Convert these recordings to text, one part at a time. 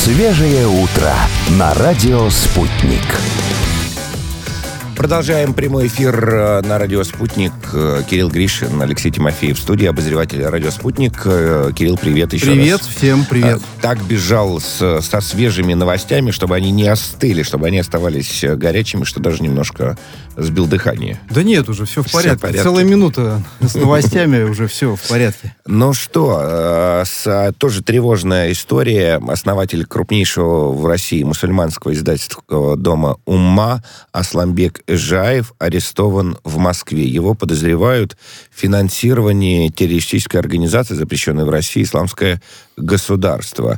Свежее утро на радио «Спутник». Продолжаем прямой эфир на радио «Спутник». Кирилл Гришин, Алексей Тимофеев в студии, обозреватель радио «Спутник». Кирилл, привет еще раз. Привет, всем привет. Так бежал со свежими новостями, чтобы они не остыли, чтобы они оставались горячими, что даже немножко сбил дыхание. Да нет, уже все в порядке. Целая минута с новостями, уже все в порядке. Ну что, тоже тревожная история. Основатель крупнейшего в России мусульманского издательского дома «Умма» Асламбек Эжаев арестован в Москве. Его подозревают в финансировании террористической организации, запрещенной в России, «Исламское государство».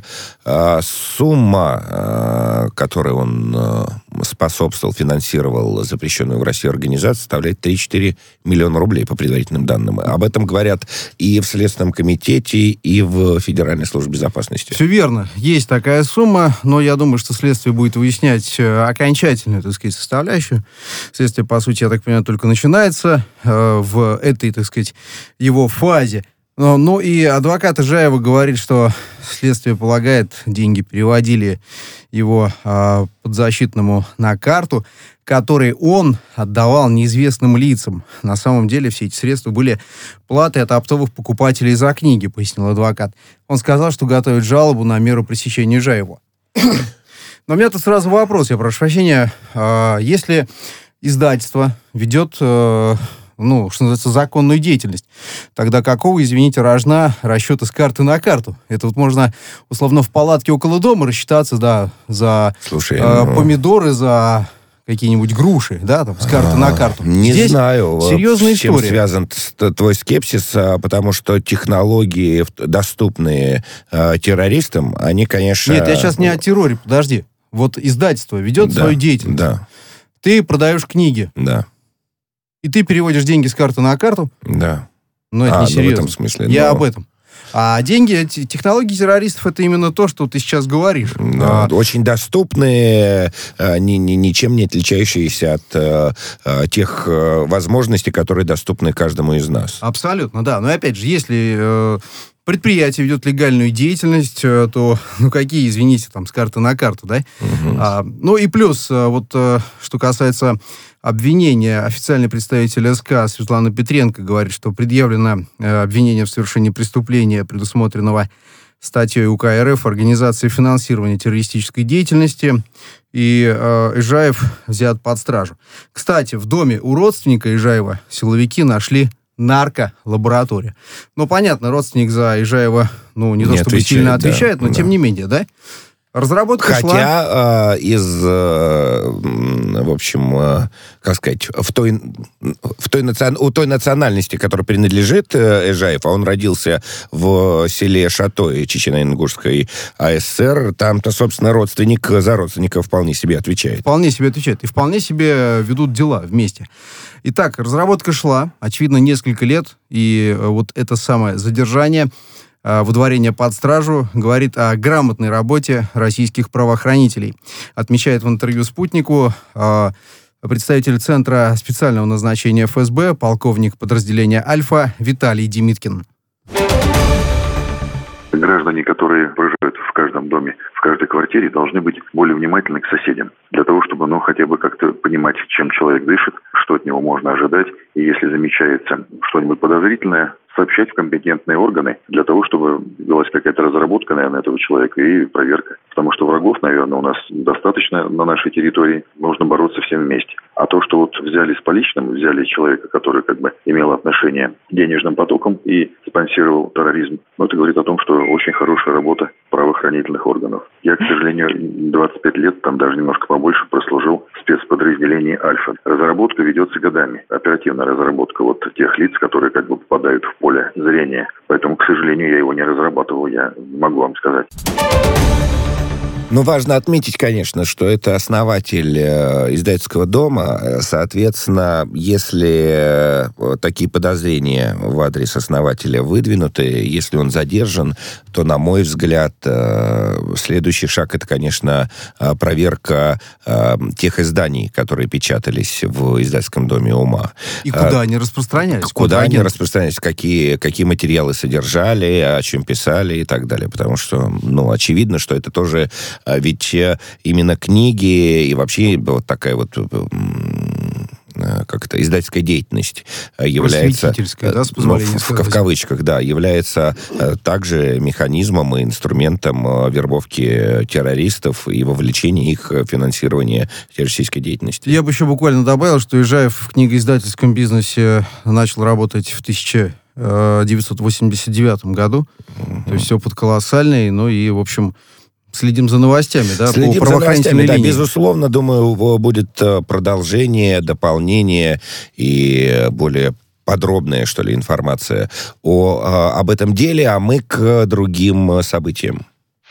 Сумма, которой он способствовал, финансировал запрещенную в России организацию, составляет 3-4 миллиона рублей, по предварительным данным. Об этом говорят и в Следственном комитете, и в Федеральной службе безопасности. Все верно. Есть такая сумма, но я думаю, что следствие будет выяснять окончательную, так сказать, составляющую. Следствие, по сути, я так понимаю, только начинается в этой, так сказать, его фазе. Ну и адвокат Эжаева говорит, что следствие полагает, деньги переводили его подзащитному на карту, который он отдавал неизвестным лицам. На самом деле все эти средства были платой от оптовых покупателей за книги, пояснил адвокат. Он сказал, что готовит жалобу на меру пресечения Эжаева. Но у меня тут сразу вопрос, я прошу прощения. Если издательство ведет... что называется, законную деятельность. Тогда какого, извините, рожна расчета с карты на карту? Это вот можно, условно, в палатке около дома рассчитаться, да, за помидоры, за какие-нибудь груши, да, там, с карты на карту. Не Здесь знаю, серьезная с чем история. связан твой скепсис, потому что технологии, доступные террористам, они, конечно... Нет, я сейчас не о терроре, подожди. Вот издательство ведет свою деятельность. Да. Ты продаешь книги. Да. И ты переводишь деньги с карты на карту? Да. Но это не серьезно. В этом смысле. Я об этом. А деньги, технологии террористов, это именно то, что ты сейчас говоришь. Очень доступные, ничем не отличающиеся от тех возможностей, которые доступны каждому из нас. Абсолютно, да. Но опять же, если предприятие ведет легальную деятельность, то, какие, извините, там, с карты на карту, да? Угу. И плюс, что касается обвинения, официальный представитель СК Светлана Петренко говорит, что предъявлено обвинение в совершении преступления, предусмотренного статьей УК РФ «Организация финансирования террористической деятельности», и Эжаев взят под стражу. Кстати, в доме у родственника Эжаева силовики нашли нарколабораторию. Понятно, родственник за Эжаева, не то чтобы сильно отвечает, но тем не менее, да? Разработка шла. Хотя в общем, как сказать, у той национальности, которой принадлежит Эжаев, а он родился в селе Шатой Чечено-Ингушской АСР, там-то, собственно, родственник за родственника вполне себе отвечает. Вполне себе отвечает. И вполне себе ведут дела вместе. Итак, разработка шла, очевидно, несколько лет, и вот это самое задержание, выдворение под стражу говорит о грамотной работе российских правоохранителей. Отмечает в интервью «Спутнику» представитель Центра специального назначения ФСБ, полковник подразделения «Альфа» Виталий Демиткин. Граждане, которые проживают в каждом доме, в каждой квартире, должны быть более внимательны к соседям. Для того, чтобы хотя бы как-то понимать, чем человек дышит, что от него можно ожидать. И если замечается что-нибудь подозрительное, сообщать в компетентные органы для того, чтобы велась какая-то разработка, наверное, этого человека и проверка. Потому что врагов, наверное, у нас достаточно на нашей территории. Нужно бороться всем вместе. А то, что взяли с поличным, взяли человека, который имел отношение к денежным потокам и спонсировал терроризм, это говорит о том, что очень хорошая работа правоохранительных органов. Я, к сожалению, 25 лет, там даже немножко побольше, прослужил в спецподразделении «Альфа». Разработка ведется годами. Оперативная разработка тех лиц, которые попадают в поле зрения. Поэтому, к сожалению, я его не разрабатывал, я не могу вам сказать. Важно отметить, конечно, что это основатель издательского дома. Соответственно, если такие подозрения в адрес основателя выдвинуты, если он задержан, то, на мой взгляд, следующий шаг — это, конечно, проверка тех изданий, которые печатались в издательском доме «Умма». И куда они распространялись? Куда они распространялись, какие материалы содержали, о чем писали и так далее. Потому что, очевидно, что это тоже Ведь именно книги и вообще вот такая вот как-то издательская деятельность является, да, с позволения сказать. в кавычках, да, является также механизмом и инструментом вербовки террористов и вовлечения их в финансирование террористической деятельности. Я бы еще буквально добавил, что Ижаев в книгоиздательском бизнесе начал работать в 1989 году. То есть опыт колоссальный, ну и, в общем, следим за новостями, да, следим по правоохранительной за новостями, линии. Да, безусловно, думаю, будет продолжение, дополнение и более подробная, что ли, информация об этом деле, а мы к другим событиям.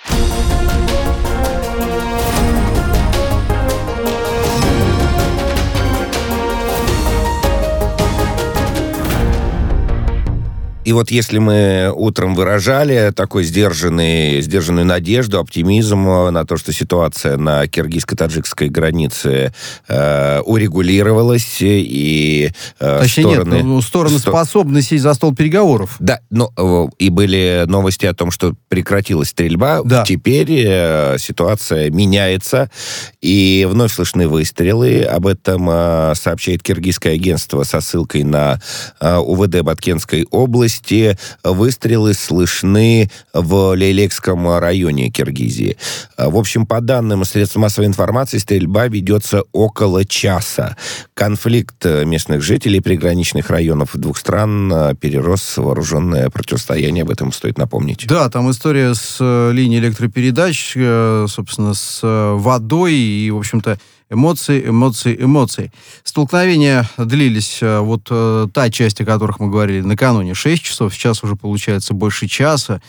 И вот если мы утром выражали такой сдержанную надежду, оптимизм на то, что ситуация на киргизско-таджикской границе урегулировалась, и стороны способны сесть за стол переговоров. Да, и были новости о том, что прекратилась стрельба. Да. Теперь ситуация меняется, и вновь слышны выстрелы. Об этом сообщает киргизское агентство со ссылкой на УВД Баткенской области. Выстрелы слышны в Лейлекском районе Киргизии. В общем, по данным средств массовой информации, стрельба ведется около часа. Конфликт местных жителей приграничных районов двух стран перерос в вооруженное противостояние. Об этом стоит напомнить. Да, там история с линией электропередач, собственно, с водой и, в общем-то, эмоции. Столкновения длились, та часть, о которых мы говорили накануне, 6 часов, сейчас уже получается больше часа.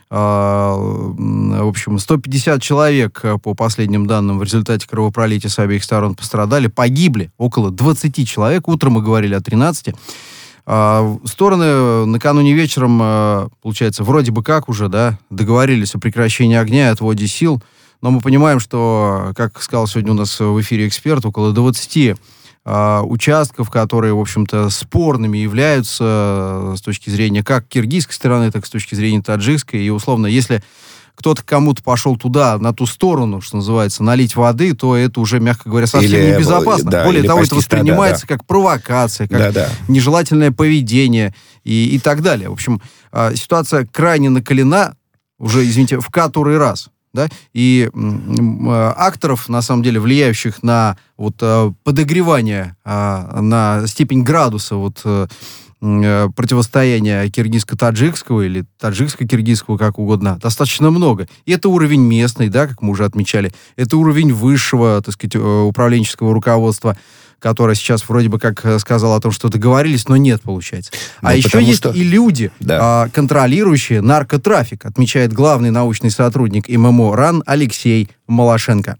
В общем, 150 человек, по последним данным, в результате кровопролития с обеих сторон пострадали, погибли около 20 человек, утром мы говорили о 13. Стороны накануне вечером, получается, вроде бы как уже, да, договорились о прекращении огня и отводе сил. Но мы понимаем, что, как сказал сегодня у нас в эфире эксперт, около 20 участков, которые, в общем-то, спорными являются с точки зрения как киргизской стороны, так и с точки зрения таджикской. И, условно, если кто-то кому-то пошел туда, на ту сторону, что называется, налить воды, то это уже, мягко говоря, совсем небезопасно. Да, более того, это воспринимается как провокация, как нежелательное поведение и так далее. В общем, ситуация крайне накалена, уже, извините, в который раз. Да? И акторов, на самом деле, влияющих на подогревание, на степень градуса противостояния киргизско-таджикского или таджикско-киргизского, как угодно, достаточно много. И это уровень местный, да, как мы уже отмечали, это уровень высшего, так сказать, управленческого руководства, которое сейчас вроде бы как сказало о том, что договорились, но нет, получается. А еще есть и люди, контролирующие наркотрафик, отмечает главный научный сотрудник ММО РАН Алексей Малашенко.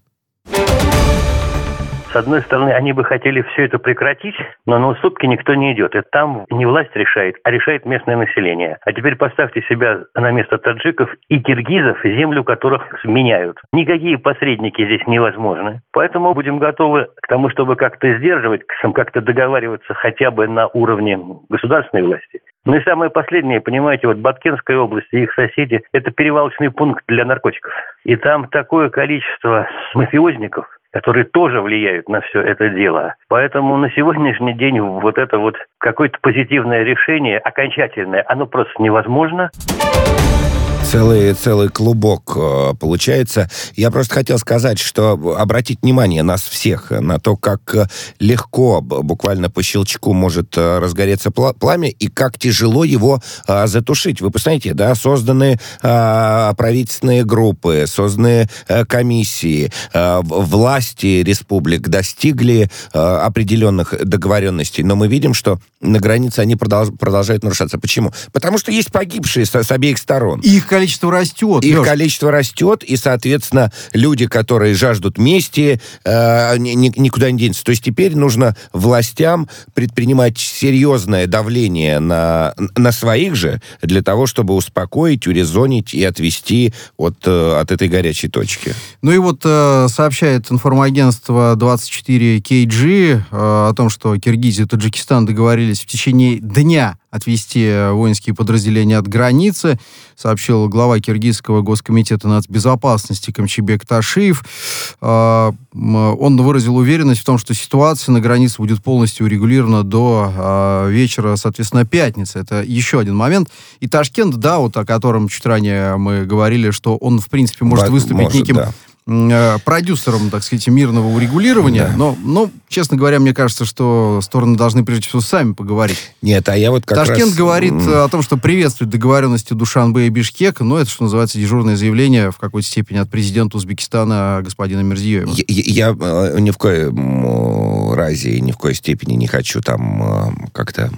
С одной стороны, они бы хотели все это прекратить, но на уступки никто не идет. И там не власть решает, а решает местное население. А теперь поставьте себя на место таджиков и киргизов, землю которых меняют. Никакие посредники здесь невозможны. Поэтому будем готовы к тому, чтобы как-то сдерживать, как-то договариваться хотя бы на уровне государственной власти. Ну и самое последнее, понимаете, Баткенская область и их соседи – это перевалочный пункт для наркотиков. И там такое количество мафиозников, которые тоже влияют на все это дело. Поэтому на сегодняшний день это какое-то позитивное решение, окончательное, оно просто невозможно. Целый клубок получается. Я просто хотел сказать, что обратить внимание нас всех на то, как легко, буквально по щелчку может разгореться пламя, и как тяжело его затушить. Вы посмотрите, да, созданы правительственные группы, созданы комиссии, власти республик достигли определенных договоренностей, но мы видим, что на границе они продолжают нарушаться. Почему? Потому что есть погибшие с обеих сторон. Их количество растет. Их количество растет, и, соответственно, люди, которые жаждут мести, никуда не денутся. То есть теперь нужно властям предпринимать серьезное давление на своих же, для того, чтобы успокоить, урезонить и отвести от этой горячей точки. Ну и сообщает информагентство 24KG о том, что Киргизия и Таджикистан договорились в течение дня отвести воинские подразделения от границы, сообщил глава Киргизского госкомитета нацбезопасности Камчибек Ташиев. Он выразил уверенность в том, что ситуация на границе будет полностью урегулирована до вечера, соответственно, пятницы. Это еще один момент. И Ташкент, да, вот о котором чуть ранее мы говорили, что он, в принципе, может выступить неким... Да. Продюсером, так сказать, мирного урегулирования. Да. Но, честно говоря, мне кажется, что стороны должны прежде всего сами поговорить. Нет, а я вот как Ташкент раз... говорит о том, что приветствует договоренности Душанбе и Бишкека, но это, что называется, дежурное заявление в какой-то степени от президента Узбекистана господина Мирзиёева. Я ни в коем разе и ни в коей степени не хочу там как-то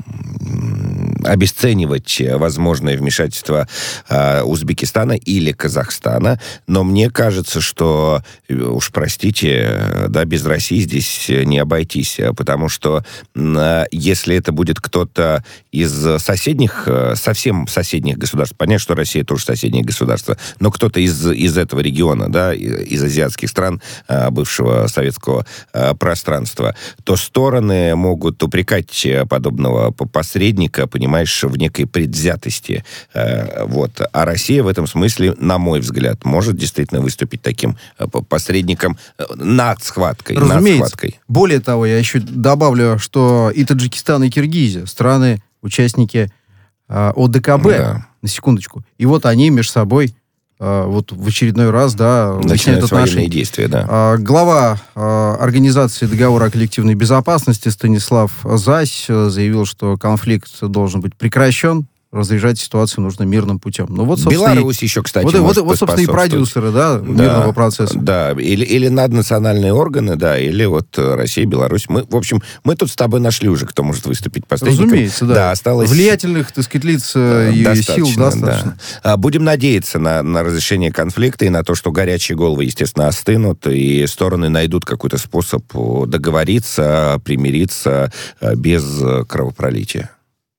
обесценивать возможное вмешательство Узбекистана или Казахстана, но мне кажется, что, уж простите, да, без России здесь не обойтись, потому что если это будет кто-то из соседних, совсем соседних государств, понятно, что Россия тоже соседнее государство, но кто-то из этого региона, да, из азиатских стран бывшего советского пространства, то стороны могут упрекать подобного посредника, понимаешь, в некой предвзятости. Вот. А Россия в этом смысле, на мой взгляд, может действительно выступить таким посредником над схваткой. Разумеется. Над схваткой. Более того, я еще добавлю, что и Таджикистан, и Киргизия, страны-участники ОДКБ, да. На секундочку. И вот они между собой вот в очередной раз, да, начинают военные действия, да. Глава Организации договора о коллективной безопасности Станислав Зась заявил, что конфликт должен быть прекращен, разрешать ситуацию нужно мирным путем. Ну, вот, Беларусь еще, кстати, вот, собственно, и продюсеры, да, мирного процесса. Да, или наднациональные органы, да, или вот Россия, Беларусь. В общем, мы тут с тобой нашли уже, кто может выступить посредником. Разумеется, да. Да, осталось... Влиятельных, так сказать, лиц и сил достаточно. Да. Будем надеяться на разрешение конфликта и на то, что горячие головы, естественно, остынут, и стороны найдут какой-то способ договориться, примириться без кровопролития.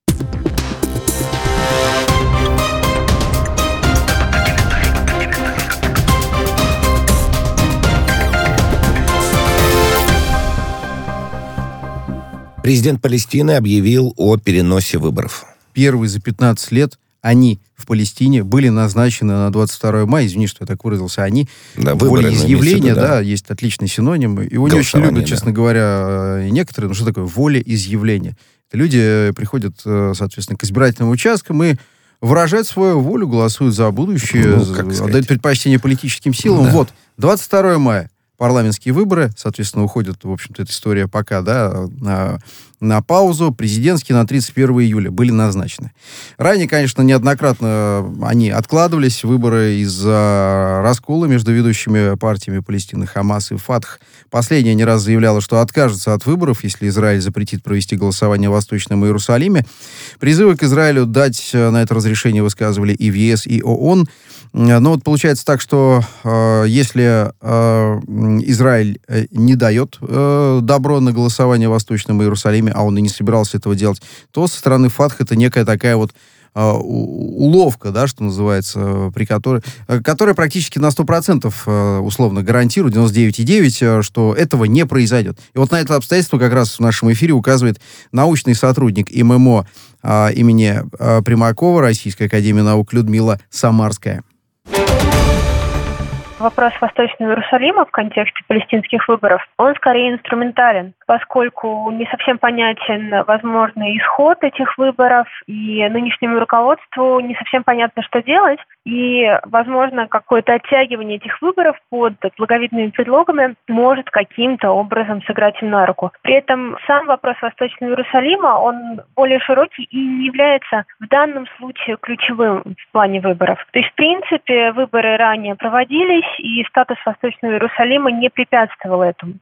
Президент Палестины объявил о переносе выборов. Первые за 15 лет они в Палестине были назначены на 22 мая. Извини, что я так выразился. Они да, волеизъявление, да, есть отличный синоним. Его не очень любят, честно говоря, некоторые. Но что такое волеизъявление? Это люди приходят, соответственно, к избирательным участкам и выражают свою волю, голосуют за будущее, отдают предпочтение политическим силам. Да. Вот, 22 мая. Парламентские выборы, соответственно, уходит, в общем-то, эта история пока, да, на паузу. Президентские на 31 июля были назначены. Ранее, конечно, неоднократно они откладывались, выборы из-за раскола между ведущими партиями Палестины, Хамас и Фатх. Последняя не раз заявляла, что откажется от выборов, если Израиль запретит провести голосование в Восточном Иерусалиме. Призывы к Израилю дать на это разрешение высказывали и в ЕС, и ООН. Но вот получается так, что если Израиль не дает добро на голосование в Восточном Иерусалиме, а он и не собирался этого делать, то со стороны Фатх это некая такая вот уловка, да, что называется, которая практически на 100% условно гарантирует, 99,9%, что этого не произойдет. И вот на это обстоятельство как раз в нашем эфире указывает научный сотрудник ММО имени Примакова Российской академии наук Людмила Самарская. Вопрос Восточного Иерусалима в контексте палестинских выборов, он скорее инструментален, поскольку не совсем понятен возможный исход этих выборов, и нынешнему руководству не совсем понятно, что делать, и, возможно, какое-то оттягивание этих выборов под благовидными предлогами может каким-то образом сыграть им на руку. При этом сам вопрос Восточного Иерусалима, он более широкий и не является в данном случае ключевым в плане выборов. То есть, в принципе, выборы ранее проводились, и статус Восточного Иерусалима не препятствовал этому.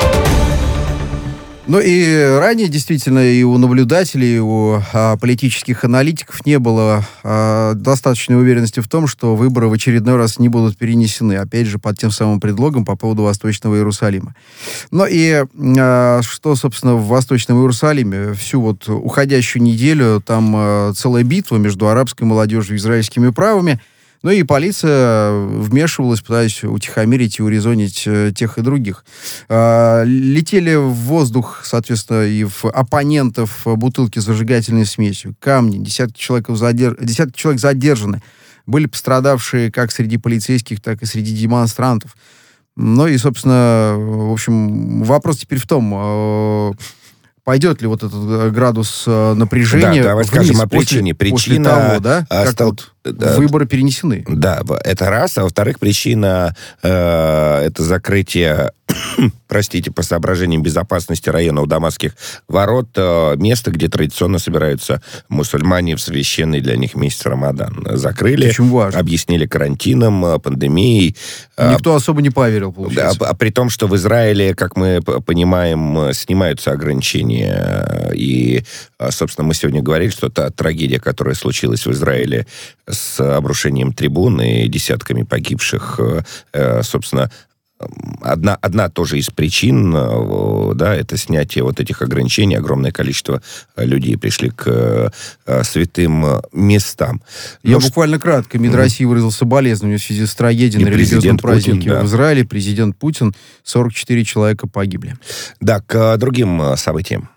Ну и ранее действительно и у наблюдателей, и у политических аналитиков не было достаточной уверенности в том, что выборы в очередной раз не будут перенесены, опять же, под тем самым предлогом по поводу Восточного Иерусалима. Ну и что, собственно, в Восточном Иерусалиме? Всю вот уходящую неделю там целая битва между арабской молодежью и израильскими правыми. Ну и полиция вмешивалась, пытаясь утихомирить и урезонить тех и других. Летели в воздух, соответственно, и в оппонентов бутылки с зажигательной смесью, камни, десятки человек задержаны. Были пострадавшие как среди полицейских, так и среди демонстрантов. Ну и, собственно, в общем, вопрос теперь в том, пойдет ли вот этот градус напряжения давай вниз скажем о причине. после того, да, как выборы перенесены. Да, это раз. А во-вторых, причина это закрытие, простите, по соображениям безопасности района у Дамасских ворот, место, где традиционно собираются мусульмане в священный для них месяц Рамадан. Закрыли, объяснили карантином, пандемией. Никто особо не поверил, получается. Да, при том, что в Израиле, как мы понимаем, снимаются ограничения. И, собственно, мы сегодня говорили, что та трагедия, которая случилась в Израиле с обрушением трибун и десятками погибших, собственно, одна тоже из причин, да, это снятие вот этих ограничений. Огромное количество людей пришли к святым местам. Я буквально кратко. МИД России выразил соболезнования в связи с трагедией на религиозном празднике в Израиле. Президент Путин, 44 человека погибли. Да, к другим событиям.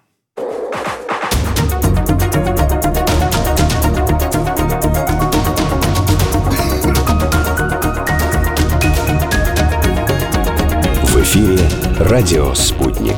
В эфире «Радио Спутник».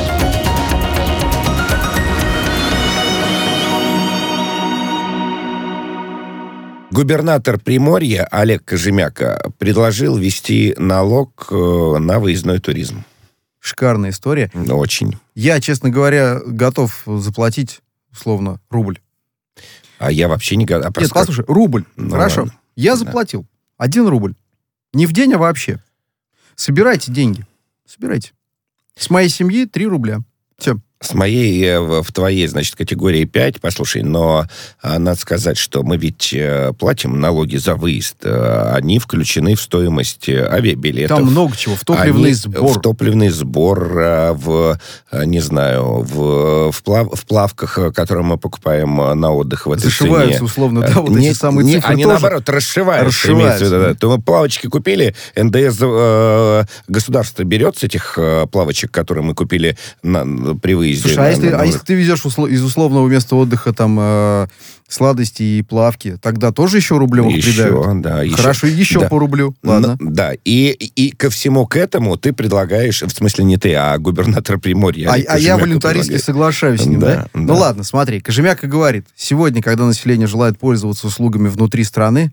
Губернатор Приморья Олег Кожемяка предложил ввести налог на выездной туризм. Шикарная история. Очень. Я, честно говоря, готов заплатить, условно, рубль. А я вообще не готов. Нет, послушай, рубль. Хорошо. Ладно. Я заплатил. 1 рубль. Не в день, а вообще. Собирайте деньги. Собирайте. С моей семьи 3 рубля. Все. С моей, в твоей, значит, категории 5, послушай, но надо сказать, что мы ведь платим налоги за выезд. Они включены в стоимость авиабилетов. Там много чего. В топливный сбор. В топливный сбор, не знаю, в плавках, которые мы покупаем на отдых в этой зашиваются, цене. Условно, да, вот эти самые цифры они, тоже наоборот, расшиваются. Да. То мы плавочки купили, НДС государство берет с этих плавочек, которые мы купили при выезде. Слушай, если ты везешь из условного места отдыха там сладости и плавки, тогда тоже еще рублевых придают? Да, хорошо, еще по рублю. Ладно. Да, и ко всему к этому ты предлагаешь, в смысле не ты, а губернатор Приморья. А я волюнтаристски соглашаюсь с ним, да? Ну ладно, смотри, Кожемяка говорит, сегодня, когда население желает пользоваться услугами внутри страны,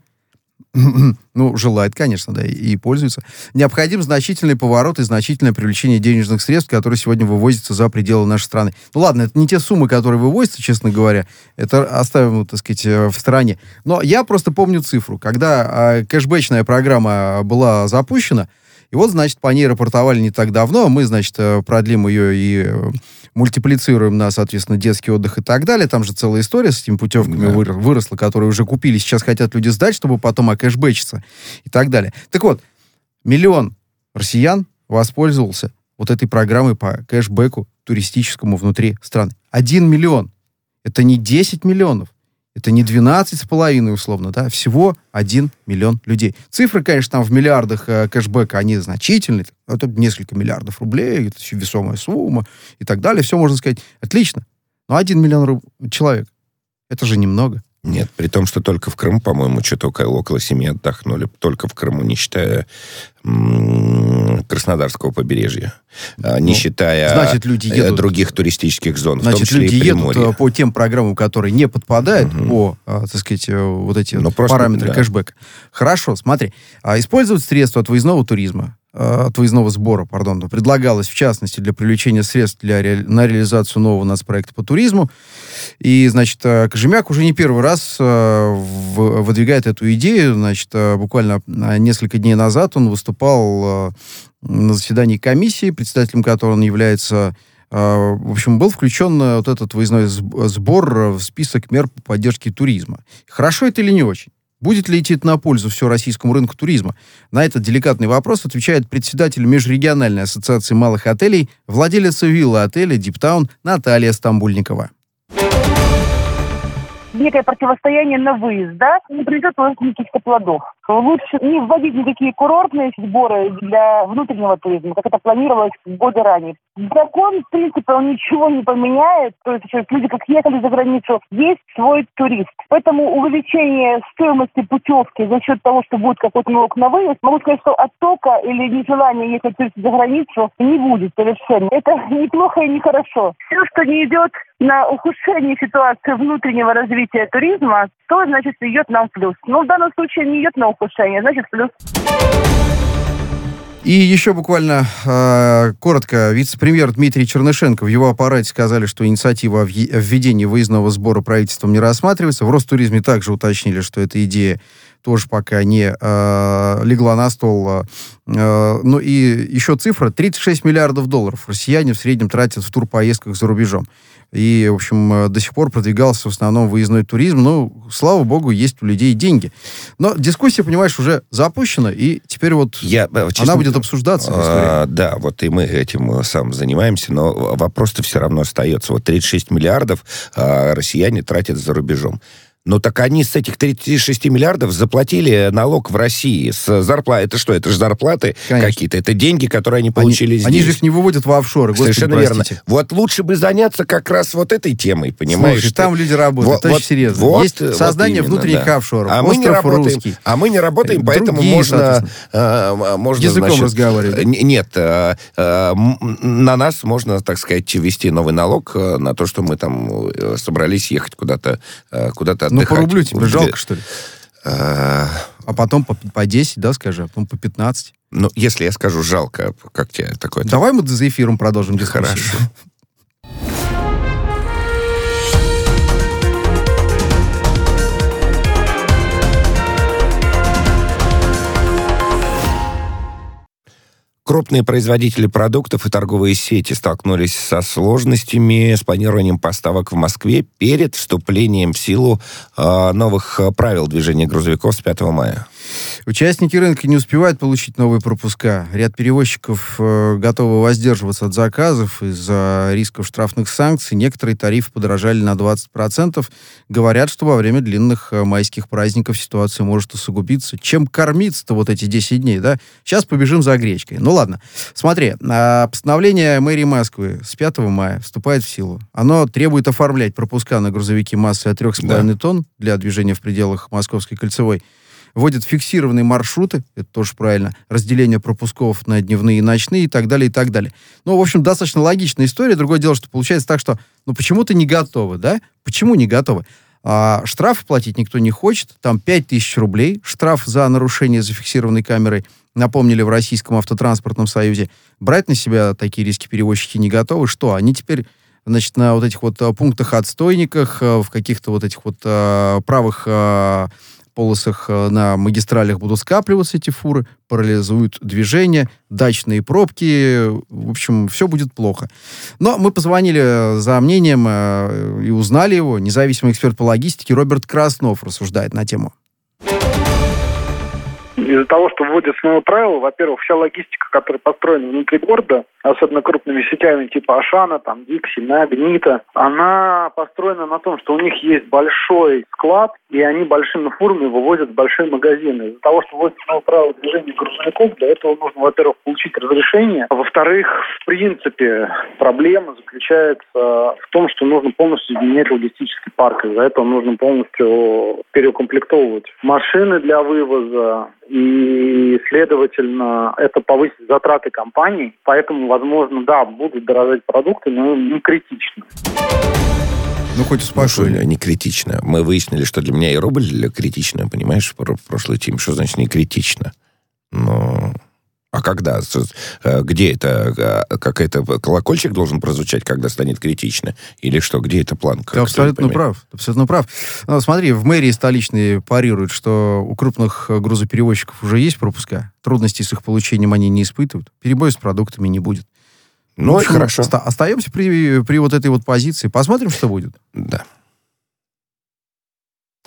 ну, желает, конечно, да, и пользуется. Необходим значительный поворот и значительное привлечение денежных средств, которые сегодня вывозятся за пределы нашей страны. Ну, ладно, это не те суммы, которые вывозятся, честно говоря. Это оставим, так сказать, в стороне. Но я просто помню цифру. Когда кэшбэчная программа была запущена, и вот, значит, по ней рапортовали не так давно. Мы, значит, продлим ее и мультиплицируем на, соответственно, детский отдых и так далее. Там же целая история с этими путевками выросла, которые уже купили. Сейчас хотят люди сдать, чтобы потом окэшбэчиться и так далее. Так вот, 1 миллион россиян воспользовался вот этой программой по кэшбэку туристическому внутри страны. 1 миллион. Это не 10 миллионов. Это не 12,5 условно, да, всего 1 миллион людей. Цифры, конечно, там в миллиардах кэшбэка, они значительные. Это несколько миллиардов рублей, это еще весомая сумма и так далее. Все можно сказать. Отлично. Но 1 миллион человек, это же немного. Нет, при том, что только в Крыму, по-моему, что-то около 7 отдохнули. Только в Крыму, не считая Краснодарского побережья. Не считая значит, люди едут, других туристических зон, значит, в том числе люди и Приморье. едут по тем программам, которые не подпадают по, так сказать, вот эти параметры кэшбэка. Хорошо, смотри. Использовать средства от выездного туризма, от выездного сбора, предлагалось, в частности, для привлечения средств на реализацию нового нацпроекта по туризму. И, значит, Кожемяк уже не первый раз выдвигает эту идею. Значит, буквально несколько дней назад он выступал на заседании комиссии, председателем которой он является. В общем, был включен вот этот выездной сбор в список мер по поддержке туризма. Хорошо это или не очень? Будет ли идти это на пользу всего российскому рынку туризма? На этот деликатный вопрос отвечает председатель Межрегиональной ассоциации малых отелей, владелица вилла-отеля «Диптаун» Наталья Стамбульникова. Некое противостояние на выезд, да, не принесет каких-то плодов. лучше не вводить никакие курортные сборы для внутреннего туризма, как это планировалось годы ранее. Закон, в принципе, он ничего не поменяет. То есть люди, как ехали за границу, есть свой турист. Поэтому увеличение стоимости путевки за счет того, что будет какой-то налог на выезд, могу сказать, что оттока или нежелания ехать за границу не будет совершенно. Это неплохо и нехорошо. Все, что не идет на ухудшение ситуации внутреннего развития туризма, то, значит, идет нам в плюс. Но в данном случае не идет на ухудшение, значит, плюс. И еще буквально коротко. Вице-премьер Дмитрий Чернышенко, в его аппарате сказали, что инициатива о введении выездного сбора правительством не рассматривается. В Ростуризме также уточнили, что эта идея тоже пока не легла на стол. Ну и еще цифра. 36 миллиардов долларов россияне в среднем тратят в турпоездках за рубежом. И, в общем, до сих пор продвигался в основном выездной туризм. Ну, слава богу, есть у людей деньги. Но дискуссия, понимаешь, уже запущена, и теперь вот она будет обсуждаться в истории. Да, вот и мы этим сам занимаемся, но вопрос-то все равно остается. Вот 36 миллиардов россияне тратят за рубежом. Ну, так они с этих 36 миллиардов заплатили налог в России с зарплаты. Это что? Это же зарплаты какие-то. Это деньги, которые они получили здесь. Они же их не выводят в офшоры. Совершенно верно. Вот лучше бы заняться как раз вот этой темой, понимаешь? Слушай, там люди работают, очень серьезно. Есть создание внутренних офшоров. А мы не работаем, поэтому можно языком разговаривать. Нет, на нас можно, так сказать, ввести новый налог на то, что мы там собрались ехать куда-то отдыхать. Ну, по рублю тебе жалко, что ли? А потом по 10, да, скажи, а потом по 15. Ну, если я скажу жалко, как тебе такое? Давай мы за эфиром продолжим дискуссию. Хорошо. Крупные производители продуктов и торговые сети столкнулись со сложностями с планированием поставок в Москве перед вступлением в силу новых правил движения грузовиков с 5 мая. Участники рынка не успевают получить новые пропуска. Ряд перевозчиков готовы воздерживаться от заказов из-за рисков штрафных санкций. Некоторые тарифы подорожали на 20%. Говорят, что во время длинных майских праздников ситуация может усугубиться. Чем кормиться-то вот эти 10 дней, да? Сейчас побежим за гречкой. Ну ладно. Смотри, постановление мэрии Москвы с 5 мая вступает в силу. Оно требует оформлять пропуска на грузовики массой от 3,5 тонн для движения в пределах Московской кольцевой. Вводят фиксированные маршруты, это тоже правильно, разделение пропусков на дневные и ночные и так далее, и так далее. Ну, в общем, достаточно логичная история. Другое дело, что получается так, что, ну, почему-то не готовы, да? Почему не готовы? Штрафы платить никто не хочет. Там 5000 рублей. Штраф за нарушение зафиксированной камерой. Напомнили в Российском автотранспортном союзе. Брать на себя такие риски перевозчики не готовы. Что? Они теперь, значит, на вот этих вот пунктах-отстойниках, в каких-то вот этих вот правых полосах на магистралях будут скапливаться эти фуры, парализуют движение, дачные пробки. В общем, все будет плохо. Но мы позвонили за мнением и узнали его. Независимый эксперт по логистике Роберт Краснов рассуждает на тему. Из-за того, что вводятся новые правила, во-первых, вся логистика, которая построена внутри города, особенно крупными сетями типа Ашана, там, Дикси, Магнита, она построена на том, что у них есть большой склад, и они большими фурами вывозят в большие магазины. Из-за того, что вводятся новые правила движения грузовиков, для этого нужно, во-первых, получить разрешение, а во-вторых, в принципе, проблема заключается в том, что нужно полностью изменять логистический парк. Из-за этого нужно полностью переукомплектовывать машины для вывоза, и, следовательно, это повысит затраты компаний. Поэтому, возможно, да, будут дорожать продукты, но не критично. Ну, хоть успокойно. Не критично. Мы выяснили, что для меня и рубль критично, понимаешь, в прошлой теме. Что значит не критично? Ну... А когда? Где это? Какой-то колокольчик должен прозвучать, когда станет критично? Или что? Где эта планка? Ты абсолютно прав. Абсолютно прав. Ну, смотри, в мэрии столичной парируют, что у крупных грузоперевозчиков уже есть пропуска. Трудностей с их получением они не испытывают. Перебоя с продуктами не будет. Ну, в общем, хорошо. Остаемся при вот этой вот позиции. Посмотрим, что будет. Да.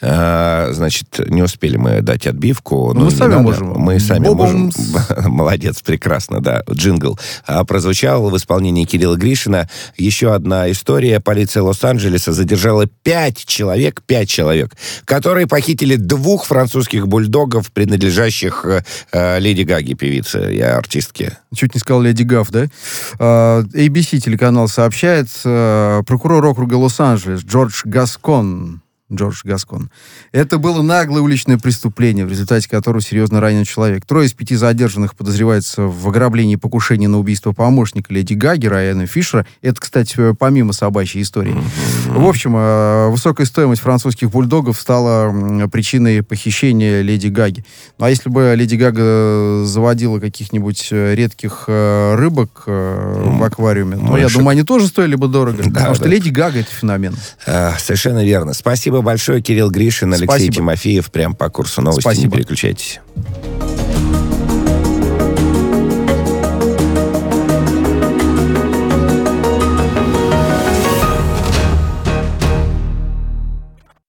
Значит, не успели мы дать отбивку. Мы сами можем. Мы сами можем. Молодец, прекрасно, да. Джингл прозвучал в исполнении Кирилла Гришина. Еще одна история. Полиция Лос-Анджелеса задержала 5 человек, которые похитили 2 французских бульдогов, принадлежащих Леди Гаге, певице и артистке. Чуть не сказал Леди Гаф, да? ABC телеканал сообщает, прокурор округа Лос-Анджелес Джордж Гаскон. Это было наглое уличное преступление, в результате которого серьезно ранен человек. 3 из 5 задержанных подозреваются в ограблении и покушении на убийство помощника Леди Гаги, Райана Фишера. Это, кстати, помимо собачьей истории. В общем, высокая стоимость французских бульдогов стала причиной похищения Леди Гаги. Ну, а если бы Леди Гага заводила каких-нибудь редких рыбок в аквариуме, я думаю, они тоже стоили бы дорого. Потому что Леди Гага — это феномен. Совершенно верно. Спасибо большое, Кирилл Гришин, Алексей Тимофеев. Прям по курсу новостей. Не переключайтесь.